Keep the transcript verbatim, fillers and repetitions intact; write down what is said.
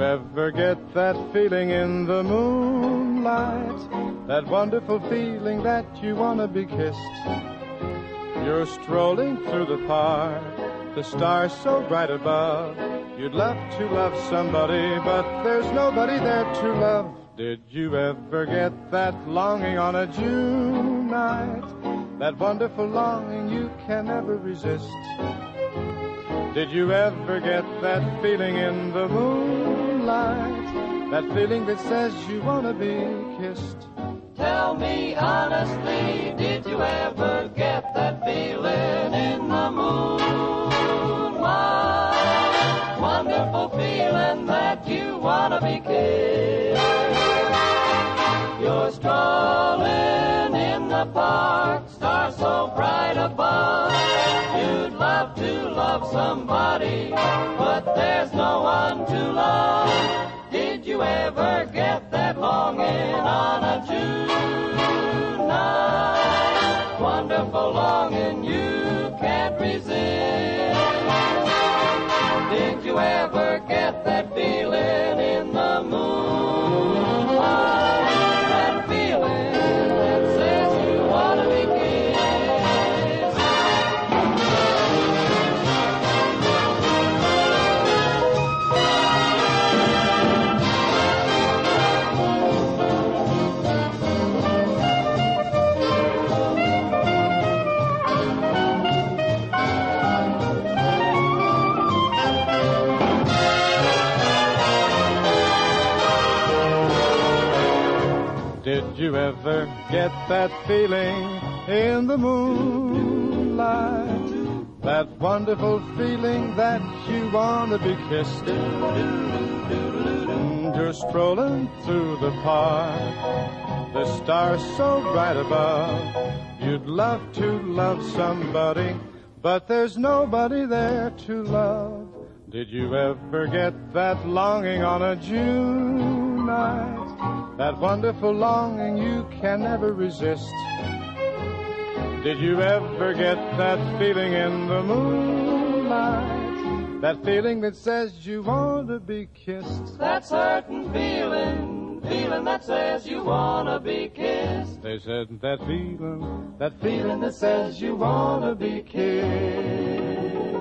ever get that feeling in the moonlight? That wonderful feeling that you want to be kissed. You're strolling through the park, the stars so bright above. You'd love to love somebody, but there's nobody there to love. Did you ever get that longing on a June night? That wonderful longing you can never resist. Did you ever get that feeling in the moonlight? That feeling that says you want to be kissed. Tell me honestly, did you ever get that feeling in the moonlight? Wonderful feeling that you want to be kissed. You're strolling in the park, stars so bright above. You'd love to love somebody, but there's no one to love. Did you ever get that longing on a June night? Wonderful longing you can't resist. Did you ever get that feeling in the moonlight? That feeling that says you want to be Did you ever get that feeling in the moonlight? That wonderful feeling that you want to be kissed. You're strolling through the park, the stars so bright above. You'd love to love somebody, but there's nobody there to love. Did you ever get that longing on a June night? That wonderful longing you can never resist. Did you ever get that feeling in the moonlight? That feeling that says you want to be kissed. that certain feeling, feeling that says you want to be kissed. They said that feeling, that Feeling that says you want to be kissed.